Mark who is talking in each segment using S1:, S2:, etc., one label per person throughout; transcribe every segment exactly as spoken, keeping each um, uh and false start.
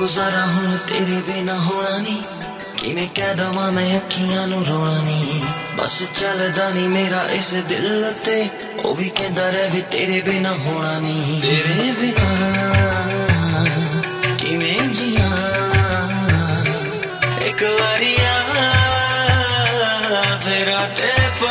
S1: गुजारा हुण तेरे बिना होना नी, किवें कह दवां मैं अखियां नूं रोना नी। बस चलदा नी मेरा इस दिल ते, ओ भी कहंदा रहे तेरे बिना होना नी। तेरे बिना किवें जियां, एक वारी आ फिर आते पा।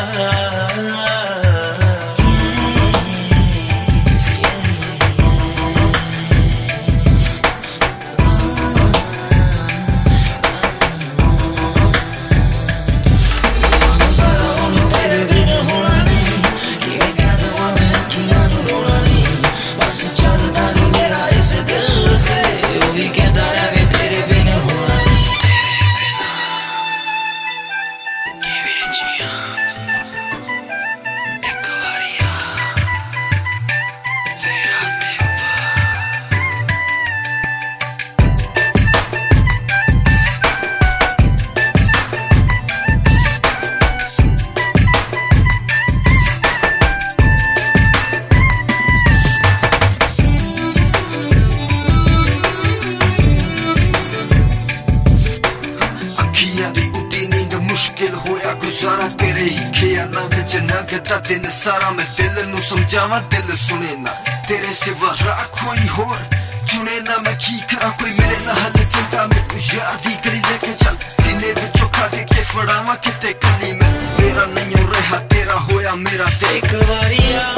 S1: गुजारा तेरे ही ख्यालां विच लंघदा दिन सारा। मैं दिल नूं समझावां दिल सुने ना, तेरे सिवा राह कोई होर चुने ना। मैं की करां कोई मिले ना हल किंदा, मैनूं यार दी करी लेके चल सीने विचों कढ के फड़ावां किते कली। मैं मेरा नहीं रहा तेरा होया मेरा ते एक वारी आ।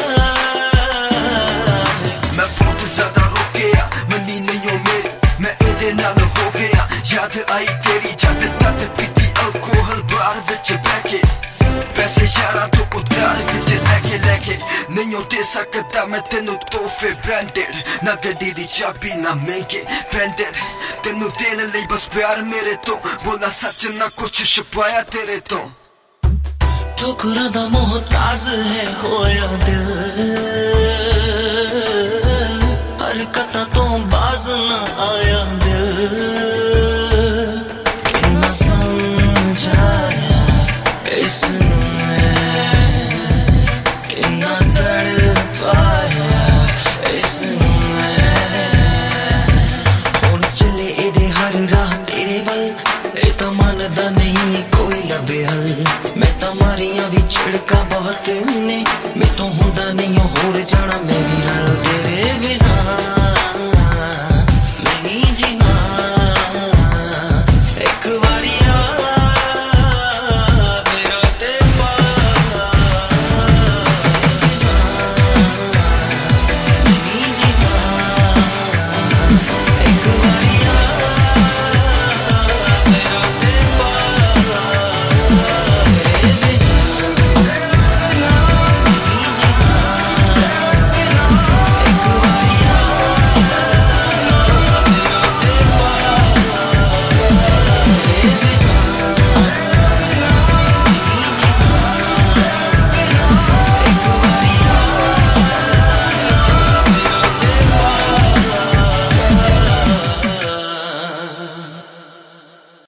S1: मैं बहुत ज्यादा रो गया मनी नहीं मेरी, मैं एदे नाल हो गया। याद आई तेरी जद तद पीती अल्कोहल बार विच बैके, पैसे यारां तो उधार विच लैके लैके नहीं दे सकदा मैं तेनू तोहफे ब्रांडेड। ना गड्डी दी चाबी ना महंगे ब्रांडेड, तेनू देने लई बस प्यार मेरे तो। बोला सच ना कुछ छुपाया तेरे तो। ठोकरां दा मोहताज है होया दिल, हरकतां तो बाज ना आया दिल। किन्ना समझाया इसनूं मैं, किन्ना तड़पाया इसनूं मैं। हुण चले एदे हर राह तेरे वल, ए तां मनदा नहीं कोई लभे हल। मैं तां मारियां भी छिड़का बहुत ने, मैं तो हुंदा नहीं होर जाना मैं भी रल। तेरे बिना